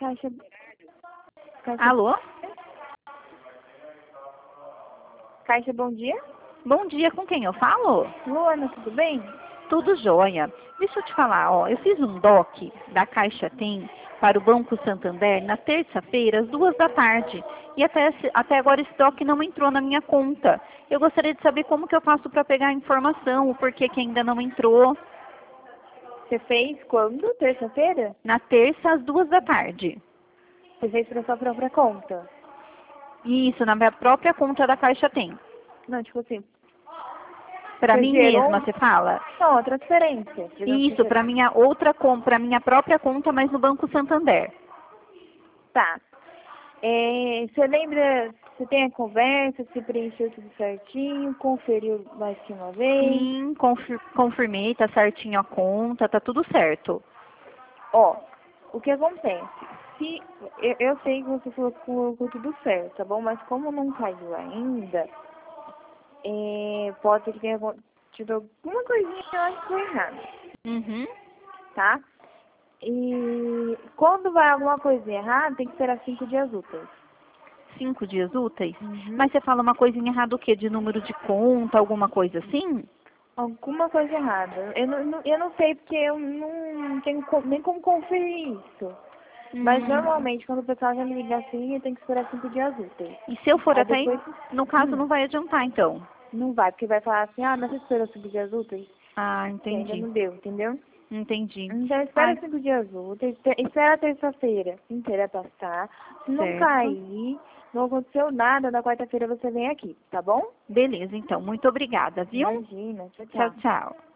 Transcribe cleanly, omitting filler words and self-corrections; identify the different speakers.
Speaker 1: Caixa...
Speaker 2: Alô?
Speaker 1: Caixa, bom dia.
Speaker 2: Bom dia, com quem eu falo?
Speaker 1: Luana, tudo bem?
Speaker 2: Tudo jóia. Deixa eu te falar, ó, eu fiz um DOC da Caixa Tem para o Banco Santander na terça-feira, às 14h. E até agora esse DOC não entrou na minha conta. Eu gostaria de saber como que eu faço para pegar a informação, o porquê que ainda não entrou.
Speaker 1: Você fez quando? Terça-feira?
Speaker 2: Na terça, às 14h.
Speaker 1: Você fez para sua própria conta?
Speaker 2: Isso, na minha própria conta da Caixa Tem.
Speaker 1: Não, tipo assim...
Speaker 2: Para
Speaker 1: Você
Speaker 2: mim
Speaker 1: gerou...
Speaker 2: mesma, você fala?
Speaker 1: Não, a transferência.
Speaker 2: Isso, para minha outra conta, para minha própria conta, mas no Banco Santander.
Speaker 1: Tá. Você lembra, você tem a conversa, se preencheu tudo certinho, conferiu mais que uma vez?
Speaker 2: Sim, confirmei, tá certinho a conta, tá tudo certo.
Speaker 1: Ó, o que acontece? Se, eu sei que você falou que colocou tudo certo, tá bom? Mas como não caiu ainda, pode ser que tenha tido alguma coisinha que eu acho que foi errada,
Speaker 2: Uhum.
Speaker 1: tá? E quando vai alguma coisinha errada, tem que esperar 5 dias úteis.
Speaker 2: 5 dias úteis?
Speaker 1: Uhum.
Speaker 2: Mas você fala uma coisinha errada o quê? De número de conta, alguma coisa assim?
Speaker 1: Alguma coisa errada. Eu não sei porque eu não tenho nem como conferir isso. Mas normalmente quando o pessoal já me liga assim, eu tenho que esperar 5 dias úteis.
Speaker 2: E se eu for
Speaker 1: Aí
Speaker 2: até aí,
Speaker 1: depois
Speaker 2: no caso não vai adiantar então?
Speaker 1: não vai, porque vai falar assim, mas você esperou 5 dias úteis?
Speaker 2: Ah,
Speaker 1: Que ainda
Speaker 2: entendi.
Speaker 1: não deu, entendeu?
Speaker 2: Entendi.
Speaker 1: Então espera
Speaker 2: Ai,
Speaker 1: 5 dias úteis, espera a terça-feira inteira passar. Se não
Speaker 2: certo.
Speaker 1: cair, não aconteceu nada, na quarta-feira você vem aqui, tá bom?
Speaker 2: Beleza, então. Muito obrigada, viu?
Speaker 1: Imagina, tchau,
Speaker 2: Tchau,
Speaker 1: tchau.
Speaker 2: tchau.